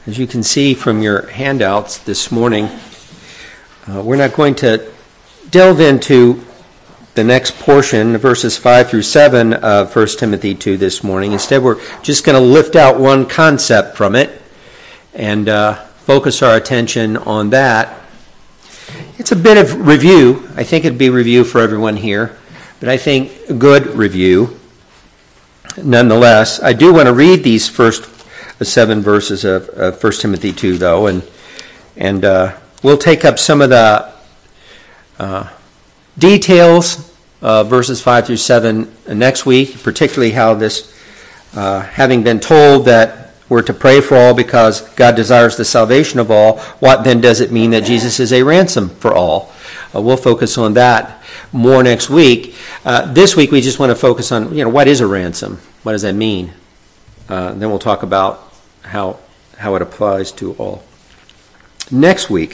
As you can see from your handouts this morning, we're not going to delve into the next portion, verses 5 through 7 of 1 Timothy 2 this morning. Instead, we're just going to lift out one concept from it and focus our attention on that. It's a bit of review. I think it'd be review for everyone here, but I think a good review. Nonetheless, I do want to read these first 7 verses of 1 Timothy 2, though, and we'll take up some of the details, verses 5 through 7 next week, particularly how this, having been told that we're to pray for all because God desires the salvation of all, what then does it mean that Jesus is a ransom for all? We'll focus on that more next week. This week we just want to focus on, what is a ransom? What does that mean? Then we'll talk about how it applies to all. Next week,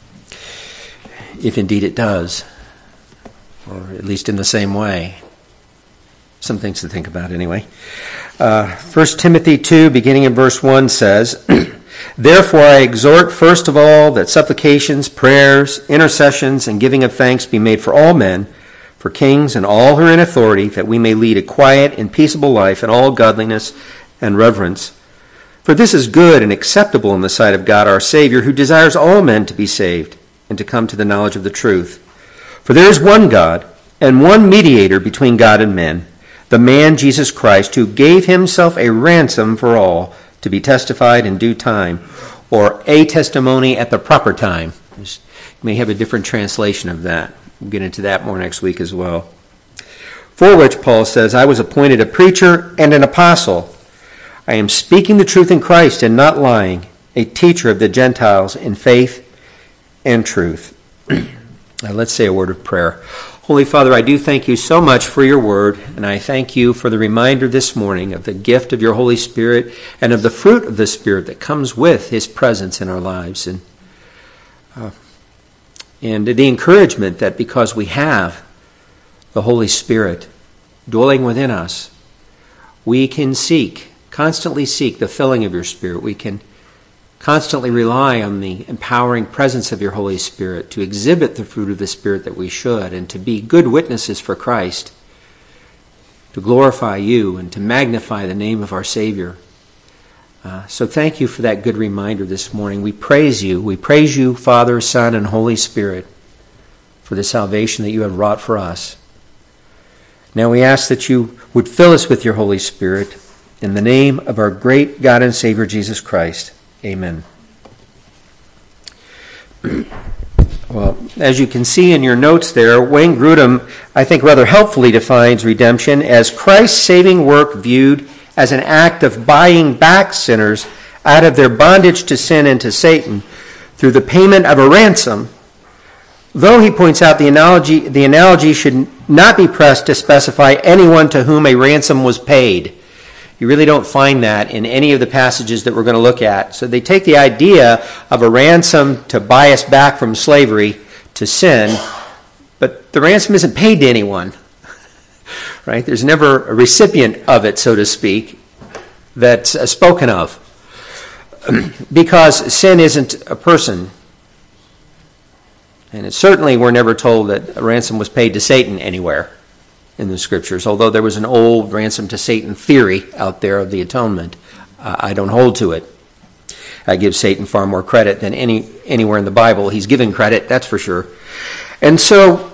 if indeed it does, or at least in the same way. Some things to think about anyway. 1 Timothy 2, beginning in verse 1 says, Therefore I exhort first of all that supplications, prayers, intercessions, and giving of thanks be made for all men, for kings and all who are in authority, that we may lead a quiet and peaceable life in all godliness and reverence. For this is good and acceptable in the sight of God our Savior, who desires all men to be saved and to come to the knowledge of the truth. For there is one God and one mediator between God and men, the man Jesus Christ, who gave himself a ransom for all, to be testified in due time, or a testimony at the proper time. You may have a different translation of that. We'll get into that more next week as well. For which Paul says, I was appointed a preacher and an apostle. I am speaking the truth in Christ and not lying, a teacher of the Gentiles in faith and truth. Now let's say a word of prayer. Holy Father, I do thank you so much for your word, and I thank you for the reminder this morning of the gift of your Holy Spirit and of the fruit of the Spirit that comes with his presence in our lives. And the encouragement that because we have the Holy Spirit dwelling within us, we can constantly seek the filling of your Spirit. We can constantly rely on the empowering presence of your Holy Spirit to exhibit the fruit of the Spirit that we should, and to be good witnesses for Christ, to glorify you and to magnify the name of our Savior. So thank you for that good reminder this morning. We praise you. We praise you, Father, Son, and Holy Spirit, for the salvation that you have wrought for us. Now we ask that you would fill us with your Holy Spirit in the name of our great God and Savior, Jesus Christ. Amen. Well, as you can see in your notes there, Wayne Grudem, I think, rather helpfully defines redemption as Christ's saving work viewed as an act of buying back sinners out of their bondage to sin and to Satan through the payment of a ransom, though he points out the analogy should not be pressed to specify anyone to whom a ransom was paid. You really don't find that in any of the passages that we're going to look at. So they take the idea of a ransom to buy us back from slavery to sin, but the ransom isn't paid to anyone. Right? There's never a recipient of it, so to speak, that's spoken of. Because sin isn't a person. And it certainly we're never told that a ransom was paid to Satan anywhere in the Scriptures, although there was an old ransom to Satan theory out there of the atonement. I don't hold to it. I give Satan far more credit than anywhere in the Bible. He's given credit, that's for sure. And so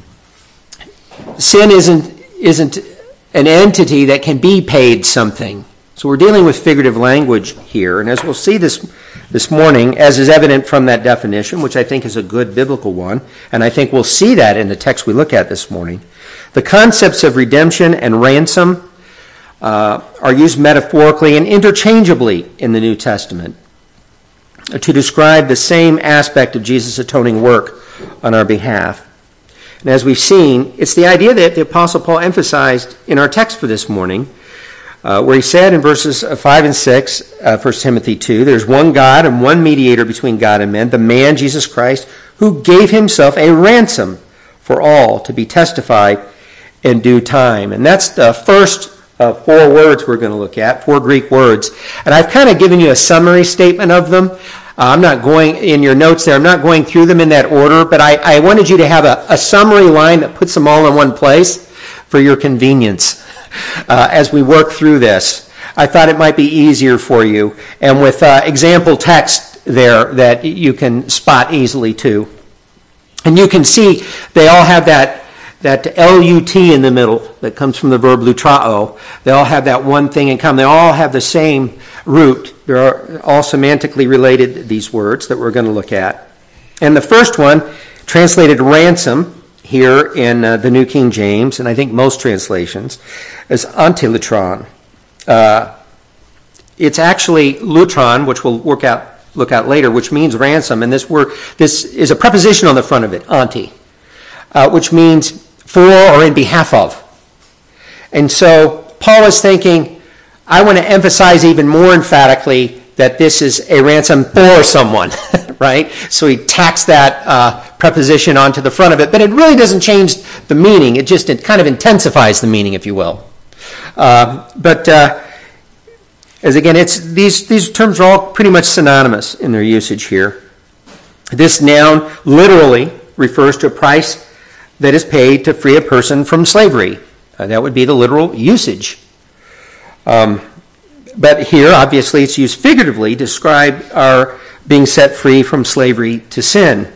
sin isn't an entity that can be paid something. So we're dealing with figurative language here, and as we'll see this morning, as is evident from that definition, which I think is a good biblical one, and I think we'll see that in the text we look at this morning, the concepts of redemption and ransom are used metaphorically and interchangeably in the New Testament to describe the same aspect of Jesus' atoning work on our behalf. And as we've seen, it's the idea that the Apostle Paul emphasized in our text for this morning, where he said in verses 5 and 6, 1 Timothy 2, there's one God and one mediator between God and men, the man Jesus Christ, who gave himself a ransom for all to be testified in due time. And that's the first four words we're going to look at, four Greek words. And I've kind of given you a summary statement of them. I'm not going, in your notes there, I'm not going through them in that order, but I wanted you to have a summary line that puts them all in one place for your convenience as we work through this. I thought it might be easier for you, and with example text there that you can spot easily too. And you can see they all have that L-U-T in the middle that comes from the verb lutrao. They all have that one thing in common. They all have the same root. They're all semantically related, these words that we're going to look at. And the first one, translated ransom here in the New King James, and I think most translations, is antilutron. It's actually lutron, which we'll look out later, which means ransom. And this is a preposition on the front of it, anti, which means for or in behalf of. And so Paul is thinking, I want to emphasize even more emphatically that this is a ransom for someone, right? So he tacks that preposition onto the front of it, but it really doesn't change the meaning. It kind of intensifies the meaning, if you will. As again, these terms are all pretty much synonymous in their usage here. This noun literally refers to a price that is paid to free a person from slavery. That would be the literal usage. But here, obviously, it's used figuratively to describe our being set free from slavery to sin.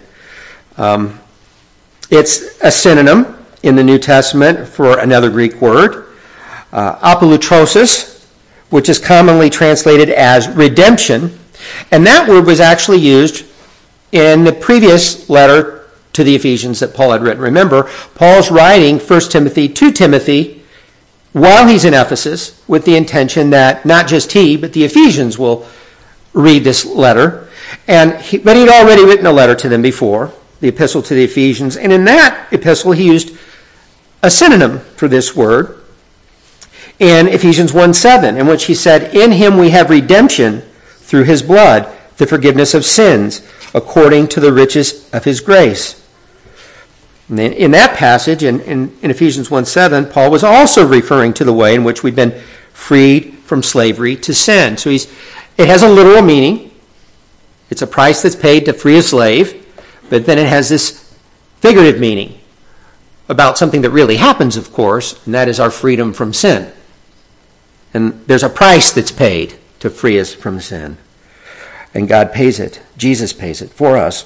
It's a synonym in the New Testament for another Greek word, apolutrosis, which is commonly translated as redemption. And that word was actually used in the previous letter to the Ephesians that Paul had written. Remember, Paul's writing 1 Timothy to Timothy while he's in Ephesus with the intention that not just he, but the Ephesians will read this letter. But he'd already written a letter to them before, the epistle to the Ephesians. And in that epistle, he used a synonym for this word in Ephesians 1:7, in which he said, in him we have redemption through his blood, the forgiveness of sins, according to the riches of his grace. And in that passage, in Ephesians 1:7, Paul was also referring to the way in which we've been freed from slavery to sin. So it has a literal meaning. It's a price that's paid to free a slave, but then it has this figurative meaning about something that really happens, of course, and that is our freedom from sin. And there's a price that's paid to free us from sin. And God pays it. Jesus pays it for us.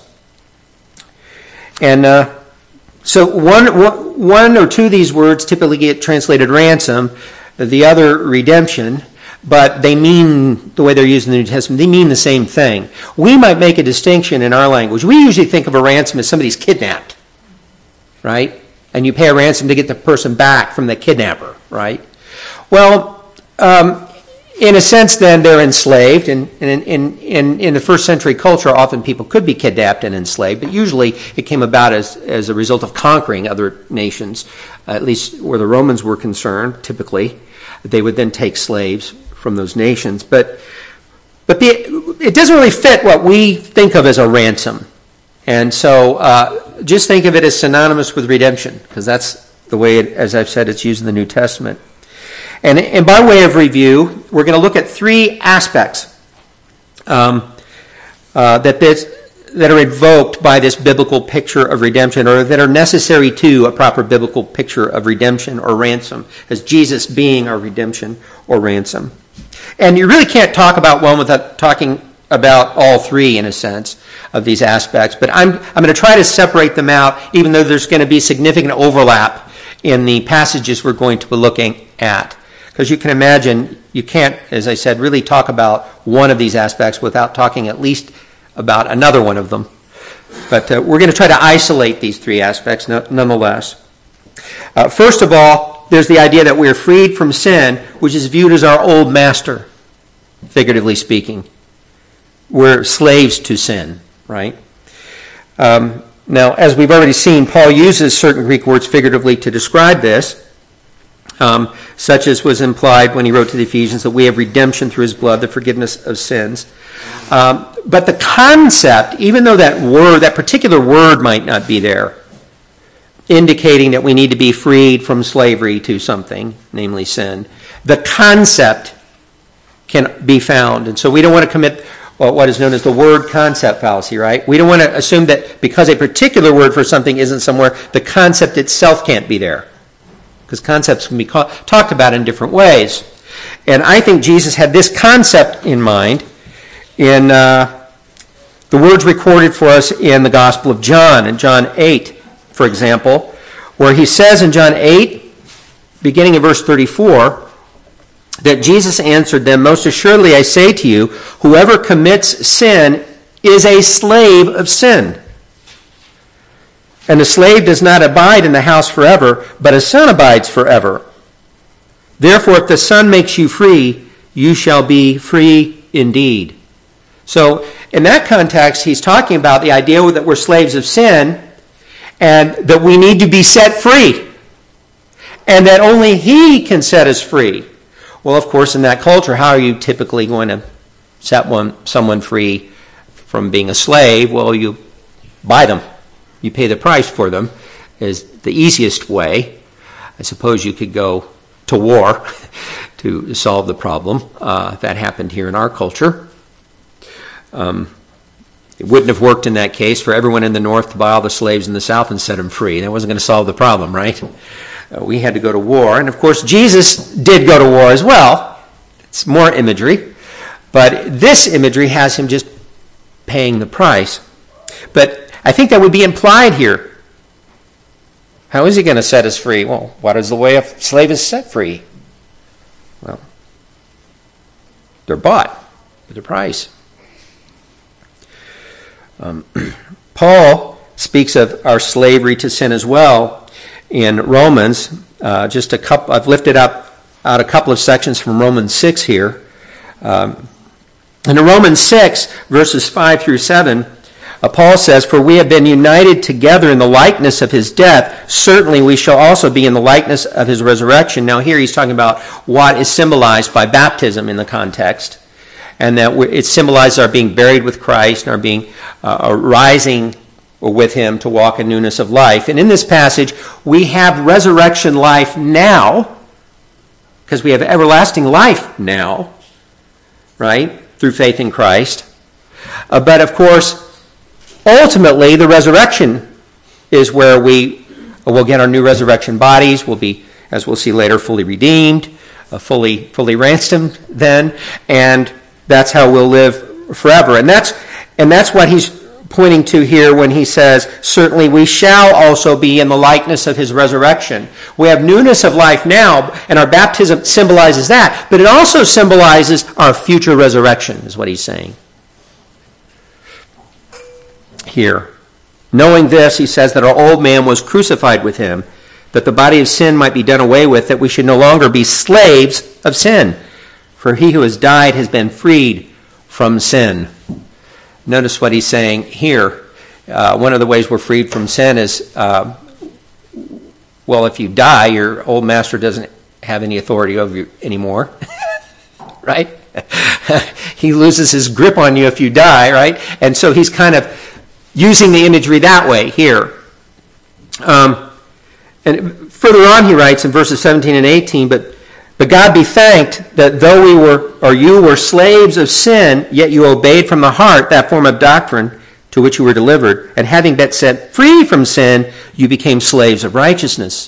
And so one or two of these words typically get translated ransom, the other redemption, but they mean, the way they're used in the New Testament, they mean the same thing. We might make a distinction in our language. We usually think of a ransom as somebody's kidnapped, right? And you pay a ransom to get the person back from the kidnapper, right? Well, in a sense, then, they're enslaved. And in the first century culture, often people could be kidnapped and enslaved, but usually it came about as a result of conquering other nations, at least where the Romans were concerned, typically. They would then take slaves from those nations. But it doesn't really fit what we think of as a ransom. And so just think of it as synonymous with redemption, because that's the way, as I've said, it's used in the New Testament. And by way of review, we're going to look at three aspects that are invoked by this biblical picture of redemption, or that are necessary to a proper biblical picture of redemption or ransom, as Jesus being our redemption or ransom. And you really can't talk about one without talking about all three, in a sense, of these aspects. But I'm going to try to separate them out, even though there's going to be significant overlap in the passages we're going to be looking at. Because you can imagine, you can't, as I said, really talk about one of these aspects without talking at least about another one of them. But we're going to try to isolate these three aspects nonetheless. First of all, there's the idea that we're freed from sin, which is viewed as our old master, figuratively speaking. We're slaves to sin, right? Now, as we've already seen, Paul uses certain Greek words figuratively to describe this. Such as was implied when he wrote to the Ephesians that we have redemption through his blood, the forgiveness of sins. But the concept, even though that particular word might not be there, indicating that we need to be freed from slavery to something, namely sin, the concept can be found. And so we don't want to commit what is known as the word concept fallacy, right? We don't want to assume that because a particular word for something isn't somewhere, the concept itself can't be there. Because concepts can be talked about in different ways. And I think Jesus had this concept in mind in the words recorded for us in the Gospel of John, in John 8, for example, where he says in John 8, beginning in verse 34, that Jesus answered them, "Most assuredly I say to you, whoever commits sin is a slave of sin. And the slave does not abide in the house forever, but a son abides forever. Therefore, if the Son makes you free, you shall be free indeed." So, in that context, he's talking about the idea that we're slaves of sin and that we need to be set free. And that only he can set us free. Well, of course, in that culture, how are you typically going to set someone free from being a slave? Well, you buy them. You pay the price for them is the easiest way. I suppose you could go to war to solve the problem. That happened here in our culture. It wouldn't have worked in that case for everyone in the north to buy all the slaves in the south and set them free. That wasn't going to solve the problem, right? We had to go to war. And of course, Jesus did go to war as well. It's more imagery. But this imagery has him just paying the price. But I think that would be implied here. How is he going to set us free? Well, what is the way a slave is set free? Well, they're bought with a price. Paul speaks of our slavery to sin as well in Romans. I've lifted out a couple of sections from Romans 6 here. In Romans 6, verses 5 through 7, Paul says, "For we have been united together in the likeness of his death. Certainly we shall also be in the likeness of his resurrection." Now here he's talking about what is symbolized by baptism in the context. And that it symbolizes our being buried with Christ and our being rising with him to walk in newness of life. And in this passage, we have resurrection life now, because we have everlasting life now, right, through faith in Christ. But of course, ultimately, the resurrection is where we will get our new resurrection bodies. We'll be, as we'll see later, fully redeemed, fully ransomed then, and that's how we'll live forever. And that's what he's pointing to here when he says, "Certainly we shall also be in the likeness of his resurrection." We have newness of life now, and our baptism symbolizes that, but it also symbolizes our future resurrection, is what he's saying here. Knowing this, he says that our old man was crucified with him, that the body of sin might be done away with, that we should no longer be slaves of sin. For he who has died has been freed from sin. Notice what he's saying here. One of the ways we're freed from sin is, if you die, your old master doesn't have any authority over you anymore. Right? He loses his grip on you if you die, right? And so he's kind of using the imagery that way here. And further on he writes in verses 17 and 18, But God be thanked that though you were slaves of sin, yet you obeyed from the heart that form of doctrine to which you were delivered, and having been set free from sin, you became slaves of righteousness.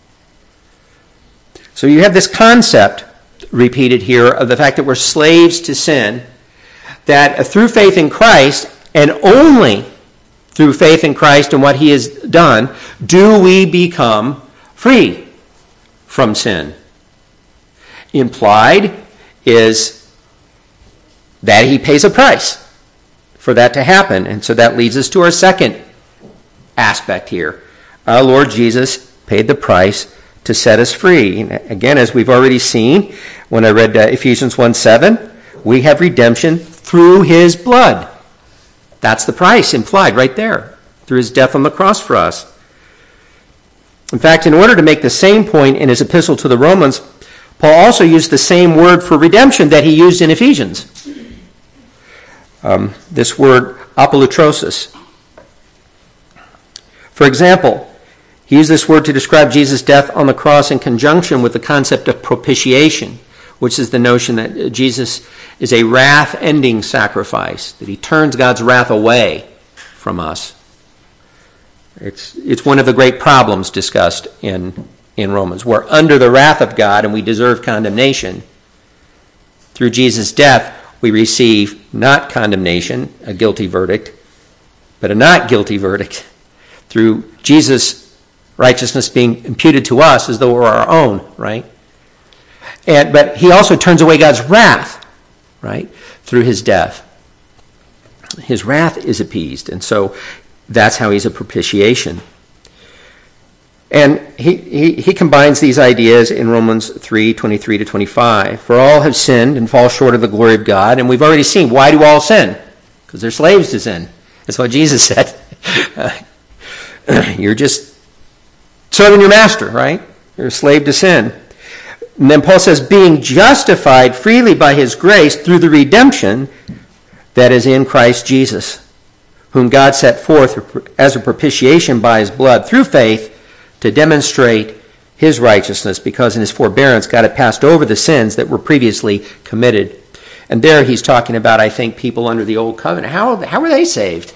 So you have this concept repeated here of the fact that we're slaves to sin, that through faith in Christ, and only through faith in Christ and what he has done, do we become free from sin. Implied is that he pays a price for that to happen. And so that leads us to our second aspect here. Our Lord Jesus paid the price to set us free. And again, as we've already seen, when I read Ephesians 1:7, we have redemption through his blood. That's the price implied right there, through his death on the cross for us. In fact, in order to make the same point in his epistle to the Romans, Paul also used the same word for redemption that he used in Ephesians. This word, apolutrosis. For example, he used this word to describe Jesus' death on the cross in conjunction with the concept of propitiation. which is the notion that Jesus is a wrath-ending sacrifice, that he turns God's wrath away from us. It's one of the great problems discussed in Romans. We're under the wrath of God and we deserve condemnation. Through Jesus' death, we receive not condemnation, a guilty verdict, but a not guilty verdict. Through Jesus' righteousness being imputed to us as though it were our own, right? But he also turns away God's wrath, right, through his death. His wrath is appeased, and so that's how he's a propitiation. And he combines these ideas in Romans 3:23 to 25. For all have sinned and fall short of the glory of God. And we've already seen, why do all sin? Because they're slaves to sin. That's what Jesus said. You're just serving your master, right? You're a slave to sin. And then Paul says, being justified freely by his grace through the redemption that is in Christ Jesus, whom God set forth as a propitiation by his blood through faith to demonstrate his righteousness, because in his forbearance God had passed over the sins that were previously committed. And there he's talking about, I think, people under the old covenant. How were they saved?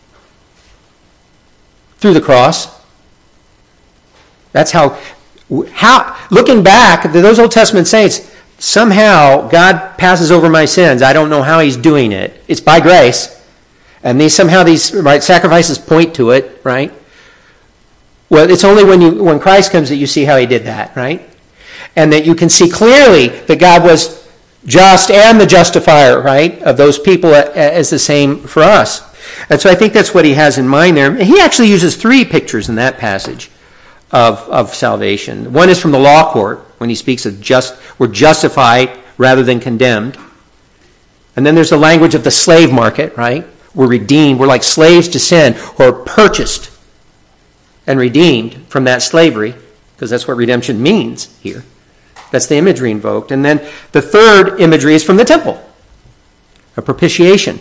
Through the cross. That's how, looking back at those Old Testament saints, somehow God passes over my sins. I don't know how he's doing it. It's by grace. And these sacrifices point to it, right? Well, it's only when Christ comes that you see how he did that, right? And that you can see clearly that God was just and the justifier, right, of those people as the same for us. And so I think that's what he has in mind there. He actually uses three pictures in that passage of salvation. One is from the law court, when he speaks of we're justified rather than condemned. And then there's the language of the slave market, right? We're redeemed. We're like slaves to sin, or purchased and redeemed from that slavery, because that's what redemption means here. That's the imagery invoked. And then the third imagery is from the temple, a propitiation.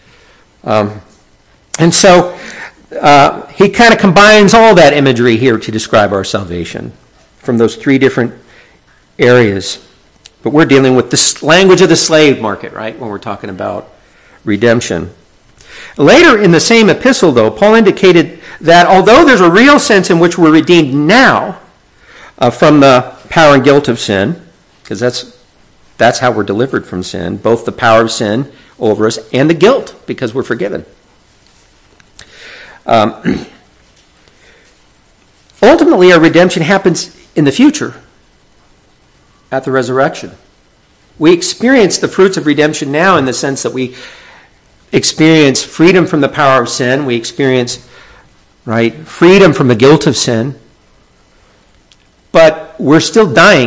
And so he kind of combines all that imagery here to describe our salvation from those three different areas. But we're dealing with this language of the slave market, right, when we're talking about redemption. Later in the same epistle, though, Paul indicated that although there's a real sense in which we're redeemed now from the power and guilt of sin, because that's how we're delivered from sin, both the power of sin over us and the guilt, because we're forgiven. Ultimately, our redemption happens in the future, at the resurrection. We experience the fruits of redemption now in the sense that we experience freedom from the power of sin. We experience, right, freedom from the guilt of sin. But we're still dying.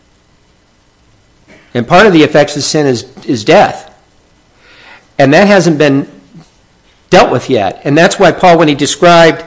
And part of the effects of sin is death. And that hasn't been dealt with yet. And that's why Paul, when he described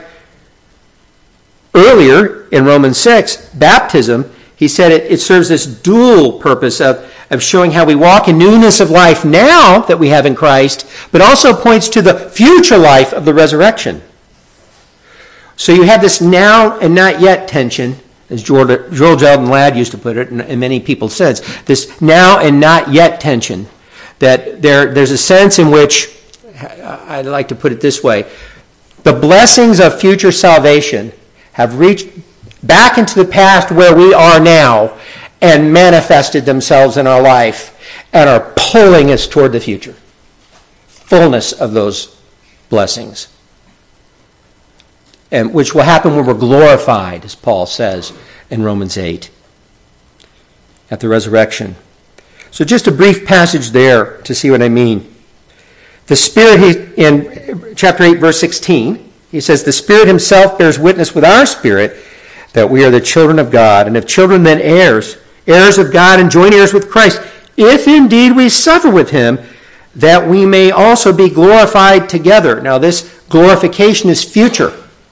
earlier in Romans 6, baptism, he said it serves this dual purpose of showing how we walk in newness of life now that we have in Christ, but also points to the future life of the resurrection. So you have this now and not yet tension, as Joel Sheldon Ladd used to put it, and many people said, this now and not yet tension, that there's a sense in which, I'd like to put it this way, the blessings of future salvation have reached back into the past where we are now and manifested themselves in our life and are pulling us toward the future. Fullness of those blessings. And which will happen when we're glorified, as Paul says in Romans 8, at the resurrection. So just a brief passage there to see what I mean. The Spirit, in chapter 8, verse 16, he says, the Spirit himself bears witness with our spirit that we are the children of God, and if children, then heirs, heirs of God and joint heirs with Christ, if indeed we suffer with him, that we may also be glorified together. Now this glorification is future.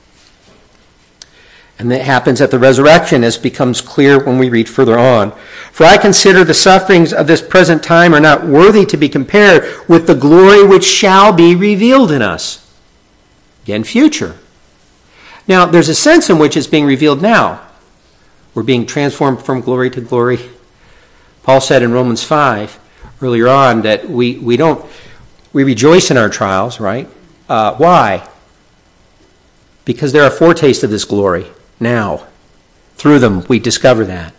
And that happens at the resurrection, as becomes clear when we read further on. For I consider the sufferings of this present time are not worthy to be compared with the glory which shall be revealed in us. Again, future. Now, there's a sense in which it's being revealed now. We're being transformed from glory to glory. Paul said in Romans 5 earlier on that we rejoice in our trials, right? Why? Because there are foretastes of this glory now. Through them, we discover that.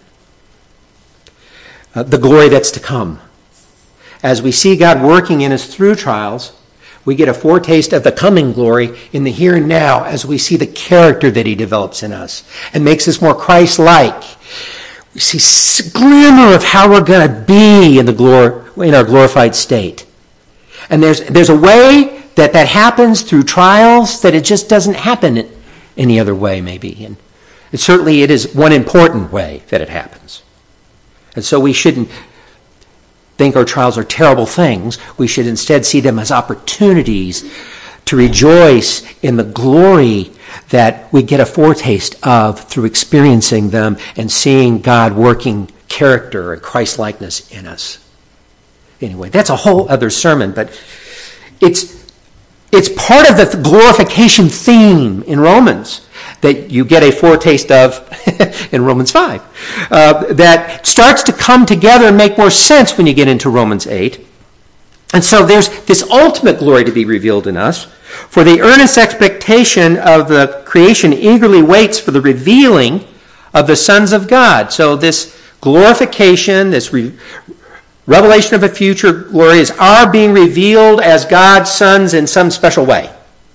The glory that's to come. As we see God working in us through trials, we get a foretaste of the coming glory in the here and now as we see the character that he develops in us and makes us more Christ-like. We see a glimmer of how we're going to be in our glorified state. And there's a way that happens through trials that it just doesn't happen any other way, maybe. And it is one important way that it happens. And so we shouldn't think our trials are terrible things. We should instead see them as opportunities to rejoice in the glory that we get a foretaste of through experiencing them and seeing God working character and Christ-likeness in us. Anyway, that's a whole other sermon, but it's part of the glorification theme in Romans that you get a foretaste of in Romans 5. That starts to come together and make more sense when you get into Romans 8. And so there's this ultimate glory to be revealed in us. For the earnest expectation of the creation eagerly waits for the revealing of the sons of God. So this glorification, this revelation of a future glory is our being revealed as God's sons in some special way.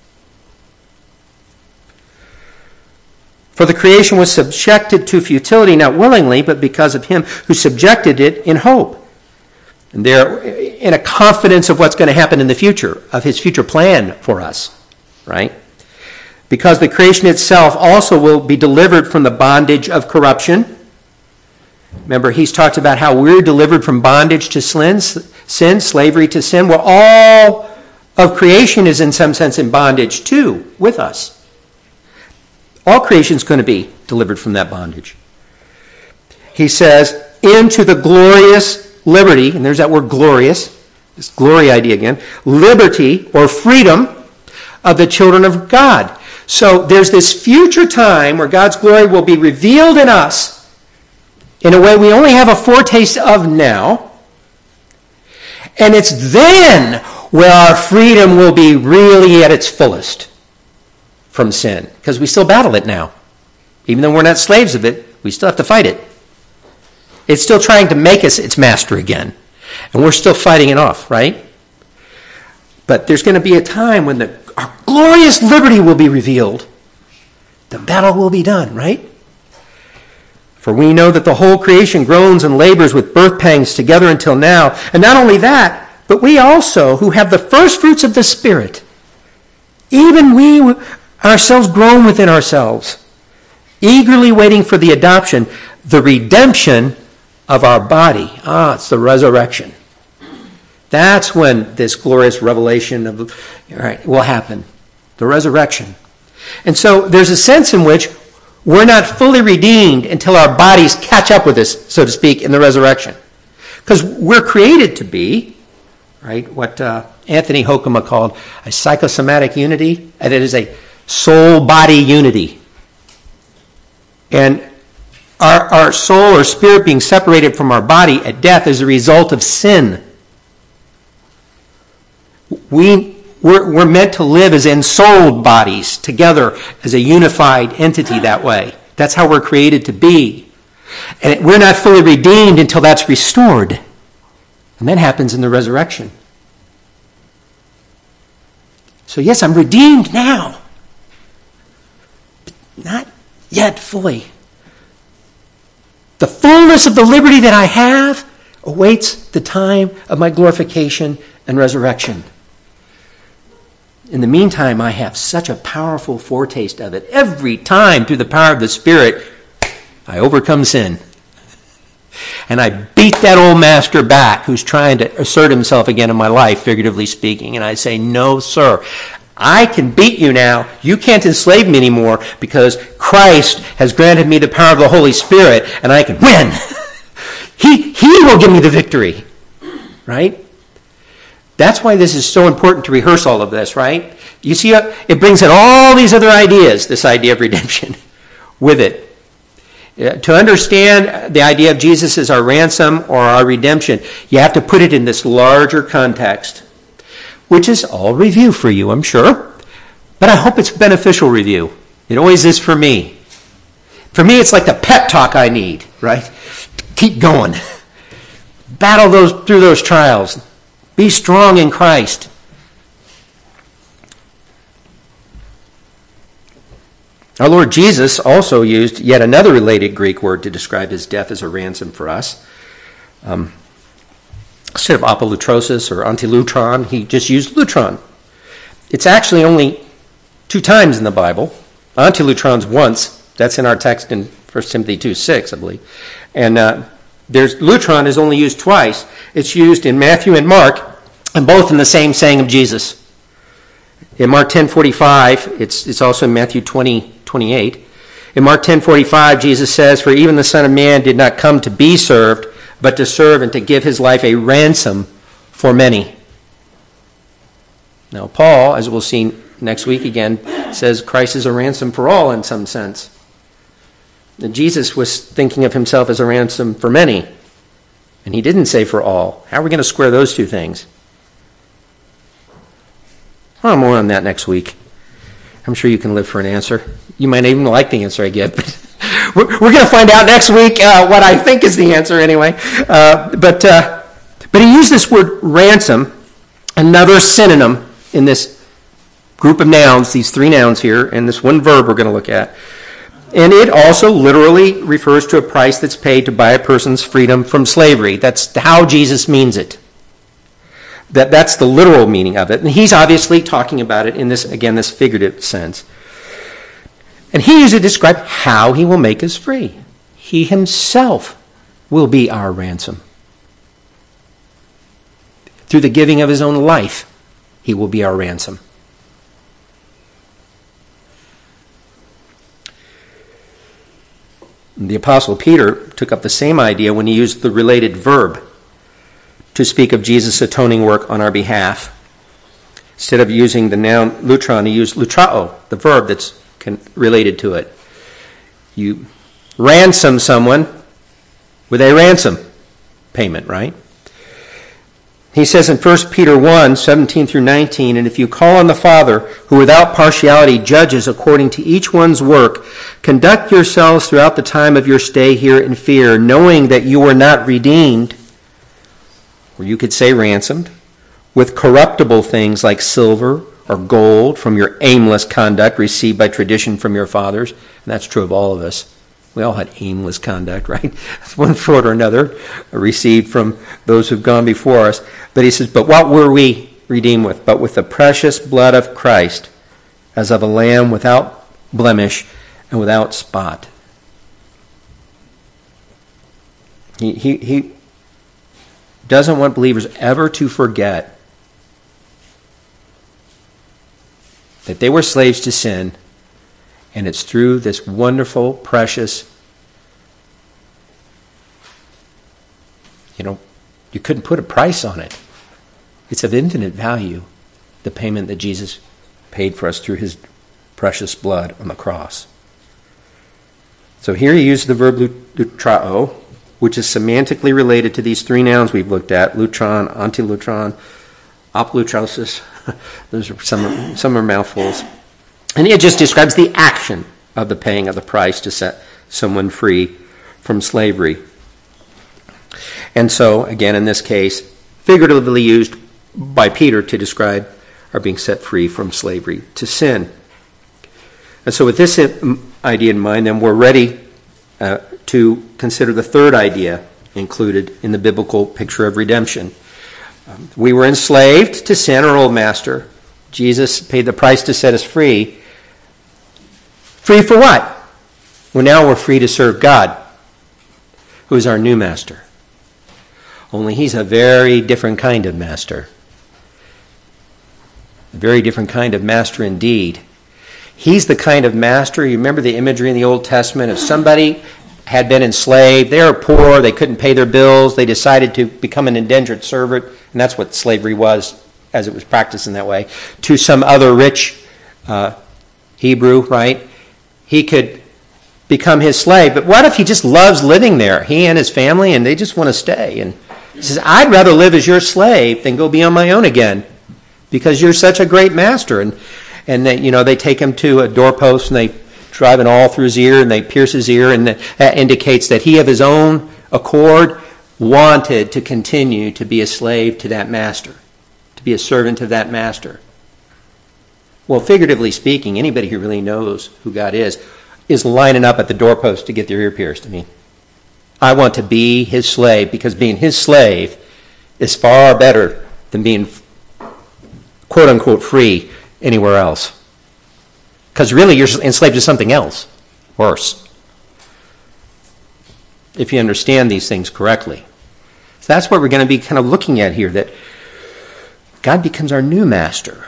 For the creation was subjected to futility, not willingly, but because of him who subjected it in hope. And they're in a confidence of what's going to happen in the future, of his future plan for us, right? Because the creation itself also will be delivered from the bondage of corruption. Remember, he's talked about how we're delivered from bondage to sin, slavery to sin. Well, all of creation is in some sense in bondage too, with us. All creation is going to be delivered from that bondage. He says, into the glorious liberty, and there's that word glorious, this glory idea again, liberty or freedom of the children of God. So there's this future time where God's glory will be revealed in us in a way we only have a foretaste of now. And it's then where our freedom will be really at its fullest from sin, because we still battle it now. Even though we're not slaves of it, we still have to fight it. It's still trying to make us its master again, and we're still fighting it off, right? But there's going to be a time when our glorious liberty will be revealed. The battle will be done, right? For we know that the whole creation groans and labors with birth pangs together until now. And not only that, but we also, who have the first fruits of the Spirit, even we ourselves groan within ourselves, eagerly waiting for the adoption, the redemption of our body. It's the resurrection. That's when this glorious revelation will happen. The resurrection. And so there's a sense in which we're not fully redeemed until our bodies catch up with us, so to speak, in the resurrection. Because we're created to be, right, what Anthony Hoekema called a psychosomatic unity. And it is a soul-body unity. And our soul or spirit being separated from our body at death is a result of sin. We're meant to live as ensouled bodies together as a unified entity that way. That's how we're created to be. And we're not fully redeemed until that's restored. And that happens in the resurrection. So yes, I'm redeemed now. But not yet fully. The fullness of the liberty that I have awaits the time of my glorification and resurrection. In the meantime, I have such a powerful foretaste of it. Every time, through the power of the Spirit, I overcome sin. And I beat that old master back who's trying to assert himself again in my life, figuratively speaking. And I say, no, sir. I can beat you now. You can't enslave me anymore because Christ has granted me the power of the Holy Spirit and I can win. He will give me the victory. Right? That's why this is so important to rehearse all of this, right? You see, it brings in all these other ideas, this idea of redemption, with it. To understand the idea of Jesus as our ransom or our redemption, you have to put it in this larger context, which is all review for you, I'm sure. But I hope it's beneficial review. It always is for me. For me, it's like the pep talk I need, right? Keep going. Battle through those trials. Be strong in Christ. Our Lord Jesus also used yet another related Greek word to describe his death as a ransom for us. Instead of apolutrosis or antilutron, he just used lutron. It's actually only 2 times in the Bible. Antilutron's once. That's in our text in 1 Timothy 2:6, I believe. And lutron is only used twice. It's used in Matthew and Mark, and both in the same saying of Jesus. In Mark 10:45, it's also in Matthew 20:28. In Mark 10:45, Jesus says, "For even the Son of Man did not come to be served, but to serve and to give his life a ransom for many." Now, Paul, as we'll see next week again, says Christ is a ransom for all in some sense. And Jesus was thinking of himself as a ransom for many, and he didn't say for all. How are we going to square those two things? Well, more on that next week. I'm sure you can live for an answer. You might even like the answer I give, but we're going to find out next week what I think is the answer anyway. But he used this word ransom, another synonym in this group of nouns, these 3 nouns here, and this one verb we're going to look at. And it also literally refers to a price that's paid to buy a person's freedom from slavery. That's how Jesus means it. That's the literal meaning of it. And he's obviously talking about it in this, again, this figurative sense. And he used it to describe how he will make us free. He himself will be our ransom. Through the giving of his own life, he will be our ransom. The Apostle Peter took up the same idea when he used the related verb to speak of Jesus' atoning work on our behalf. Instead of using the noun lutron, he used lutrao, the verb that's related to it. You ransom someone with a ransom payment, right? He says in 1 Peter 1:17-19, "And if you call on the Father, who without partiality judges according to each one's work, conduct yourselves throughout the time of your stay here in fear, knowing that you were not redeemed," or you could say ransomed, "with corruptible things like silver or gold from your aimless conduct received by tradition from your fathers." And that's true of all of us. We all had aimless conduct, right? One sort or another, received from those who've gone before us. But he says, "But what were we redeemed with? But with the precious blood of Christ, as of a lamb without blemish and without spot." He doesn't want believers ever to forget that they were slaves to sin, and it's through this wonderful, precious, you couldn't put a price on it. It's of infinite value, the payment that Jesus paid for us through his precious blood on the cross. So here he used the verb lutrao, which is semantically related to these 3 nouns we've looked at: lutron, antilutron, apolutrosis. Those are some are mouthfuls. And it just describes the action of the paying of the price to set someone free from slavery. And so, again, in this case, figuratively used by Peter to describe our being set free from slavery to sin. And so with this idea in mind, then we're ready to consider the third idea included in the biblical picture of redemption. We were enslaved to sin, our old master. Jesus paid the price to set us free. Free for what? Well, now we're free to serve God, who is our new master. Only he's a very different kind of master. A very different kind of master indeed. He's the kind of master, you remember the imagery in the Old Testament, if somebody had been enslaved, they were poor, they couldn't pay their bills, they decided to become an indentured servant, and that's what slavery was, as it was practiced in that way, to some other rich Hebrew, right? He could become his slave. But what if he just loves living there, he and his family, and they just want to stay? And he says, I'd rather live as your slave than go be on my own again, because you're such a great master. And they take him to a doorpost, and they drive an awl through his ear, and they pierce his ear, and that indicates that he of his own accord wanted to continue to be a slave to that master, to be a servant of that master. Well, figuratively speaking, anybody who really knows who God is lining up at the doorpost to get their ear pierced. I mean, I want to be his slave, because being his slave is far better than being quote-unquote free anywhere else. Because really you're enslaved to something else, worse, if you understand these things correctly. So that's what we're going to be kind of looking at here, that God becomes our new master.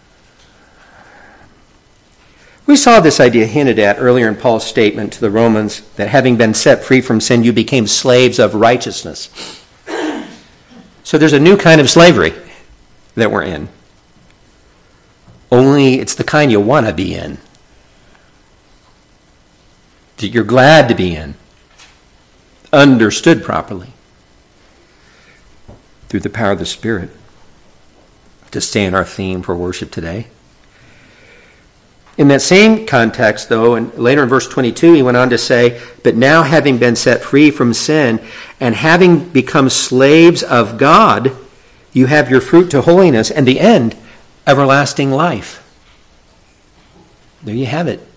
We saw this idea hinted at earlier in Paul's statement to the Romans, that having been set free from sin, you became slaves of righteousness. So there's a new kind of slavery that we're in. Only it's the kind you want to be in, that you're glad to be in, understood properly through the power of the Spirit. To stay in our theme for worship today. In that same context, though, and later in verse 22, he went on to say, but now having been set free from sin and having become slaves of God, you have your fruit to holiness and the end, everlasting life. There you have it.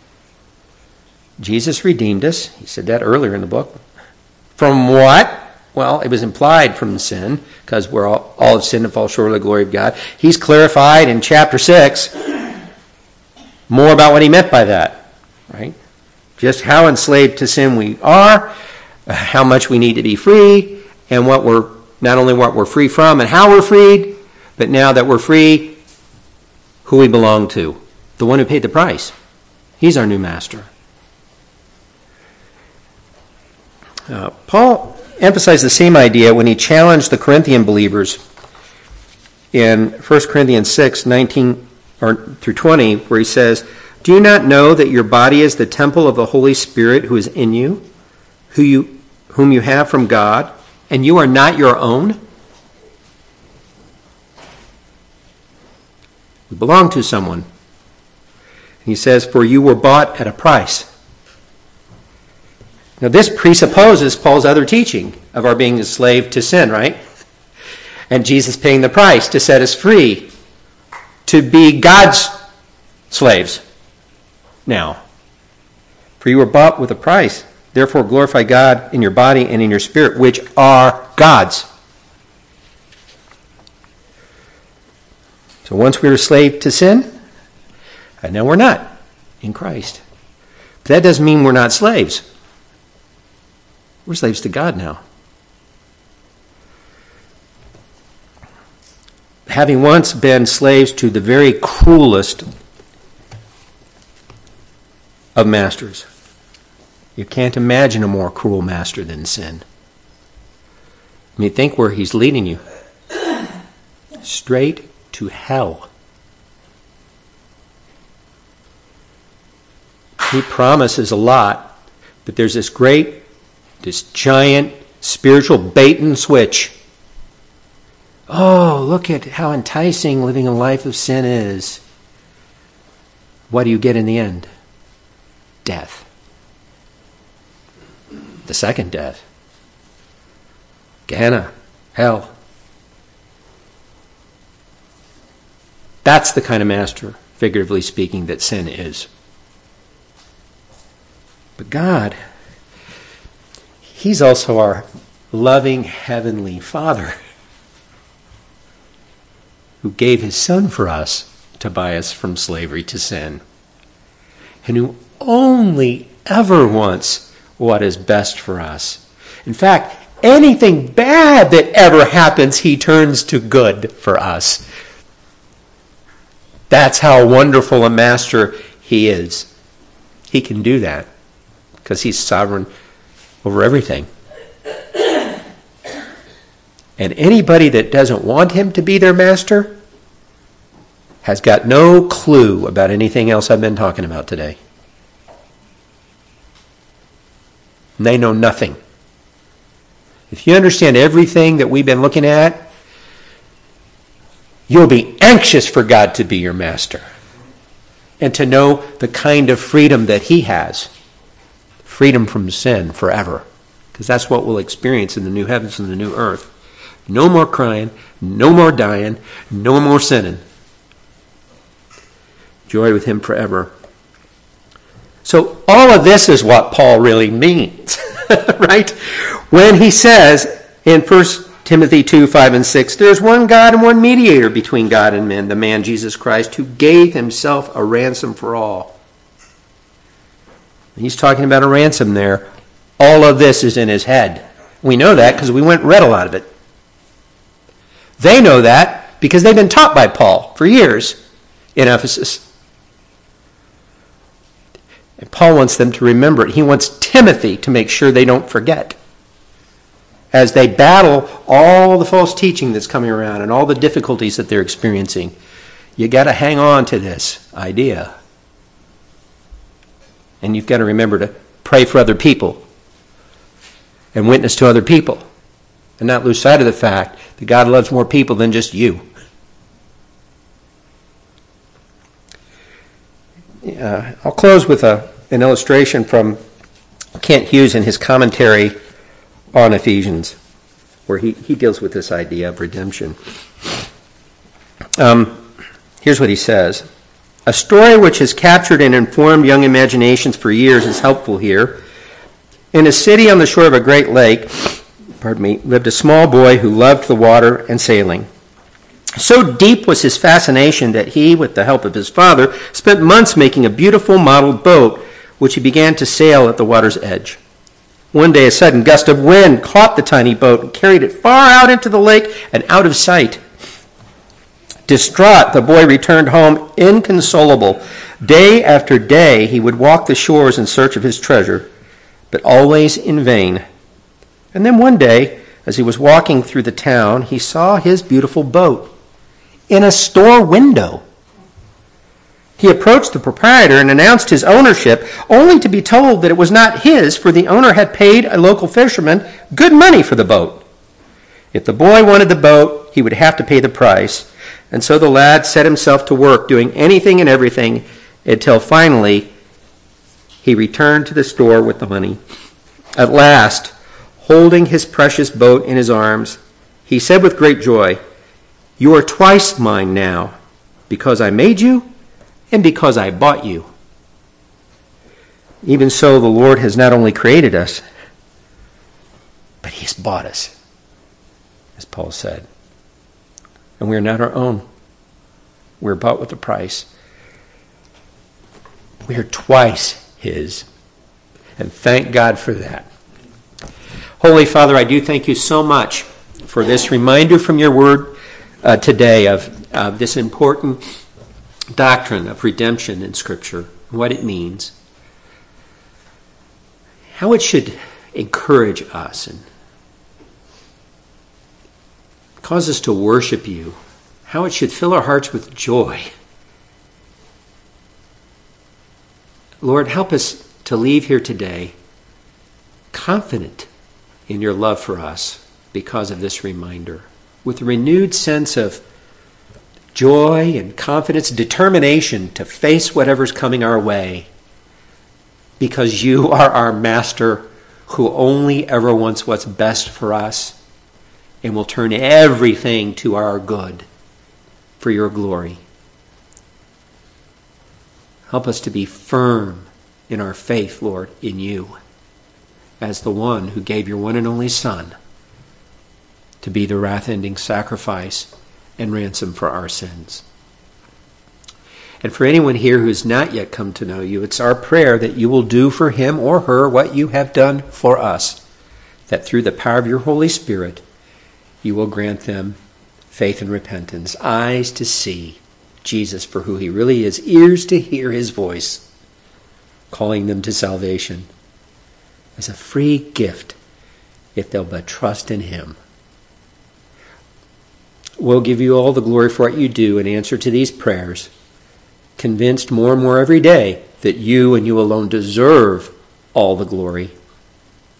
Jesus redeemed us. He said that earlier in the book. From what? Well, it was implied from sin, because we're all have sinned and fall short of the glory of God. He's clarified in chapter 6 more about what he meant by that, right? Just how enslaved to sin we are, how much we need to be free, and not only what we're free from and how we're freed, but now that we're free, who we belong to. The one who paid the price. He's our new master. Paul emphasized the same idea when he challenged the Corinthian believers in 1 Corinthians 6, 19 through 20, where he says, do you not know that your body is the temple of the Holy Spirit who is in you, whom you have from God, and you are not your own? You belong to someone. He says, for you were bought at a price. Now this presupposes Paul's other teaching of our being a slave to sin, right? And Jesus paying the price to set us free, to be God's slaves now. For you were bought with a price. Therefore glorify God in your body and in your spirit, which are God's. So once we were slave to sin, and now we're not in Christ. But that doesn't mean we're not slaves. We're slaves to God now. Having once been slaves to the very cruelest of masters. You can't imagine a more cruel master than sin. I mean, think where he's leading you. Straight to hell. He promises a lot, but there's this giant spiritual bait and switch. Oh, look at how enticing living a life of sin is. What do you get in the end? Death. The second death. Gehenna, hell. That's the kind of master, figuratively speaking, that sin is. But God, He's also our loving Heavenly Father, who gave His Son for us to buy us from slavery to sin, and who only ever wants what is best for us. In fact, anything bad that ever happens, He turns to good for us. That's how wonderful a master He is. He can do that because He's sovereign over everything. And anybody that doesn't want Him to be their master has got no clue about anything else I've been talking about today. and they know nothing. If you understand everything that we've been looking at, you'll be anxious for God to be your master and to know the kind of freedom that he has. Freedom from sin forever. Because that's what we'll experience in the new heavens and the new earth. No more crying, no more dying, no more sinning. Joy with him forever. So all of this is what Paul really means, right? When he says in 1 Timothy 2, 5, and 6, there's one God and one mediator between God and men, the man Jesus Christ, who gave himself a ransom for all. He's talking about a ransom there. All of this is in his head. We know that because we went and read a lot of it. They know that because they've been taught by Paul for years in Ephesus. And Paul wants them to remember it. He wants Timothy to make sure they don't forget. As they battle all the false teaching that's coming around and all the difficulties that they're experiencing, you got to hang on to this idea. And you've got to remember to pray for other people and witness to other people and not lose sight of the fact that God loves more people than just you. I'll close with an illustration from Kent Hughes in his commentary on Ephesians, where he deals with this idea of redemption. Here's what he says. A story which has captured and informed young imaginations for years is helpful here. In a city on the shore of a great lake, lived a small boy who loved the water and sailing. So deep was his fascination that he, with the help of his father, spent months making a beautiful model boat, which he began to sail at the water's edge. One day, a sudden gust of wind caught the tiny boat and carried it far out into the lake and out of sight. Distraught, the boy returned home inconsolable. Day after day, he would walk the shores in search of his treasure, but always in vain. And then one day, as he was walking through the town, he saw his beautiful boat in a store window. He approached the proprietor and announced his ownership, only to be told that it was not his, for the owner had paid a local fisherman good money for the boat. If the boy wanted the boat, he would have to pay the price. And so the lad set himself to work, doing anything and everything, until finally he returned to the store with the money. At last, holding his precious boat in his arms, he said with great joy, "You are twice mine now, because I made you and because I bought you." Even so, the Lord has not only created us, but he has bought us, as Paul said. And we are not our own. We're bought with a price. We are twice his. And thank God for that. Holy Father, I do thank you so much for this reminder from your word today of this important doctrine of redemption in Scripture, what it means, how it should encourage us and cause us to worship you, how it should fill our hearts with joy. Lord, help us to leave here today confident in your love for us because of this reminder, with a renewed sense of joy and confidence, determination to face whatever's coming our way, because you are our master who only ever wants what's best for us and will turn everything to our good for your glory. Help us to be firm in our faith, Lord, in you, as the one who gave your one and only Son to be the wrath-ending sacrifice and ransom for our sins. And for anyone here who has not yet come to know you, it's our prayer that you will do for him or her what you have done for us, that through the power of your Holy Spirit, you will grant them faith and repentance, eyes to see Jesus for who he really is, ears to hear his voice, calling them to salvation as a free gift if they'll but trust in him. We'll give you all the glory for what you do in answer to these prayers, convinced more and more every day that you and you alone deserve all the glory.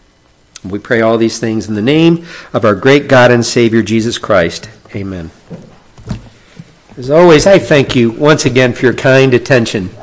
We pray all these things in the name of our great God and Savior, Jesus Christ. Amen. As always, I thank you once again for your kind attention.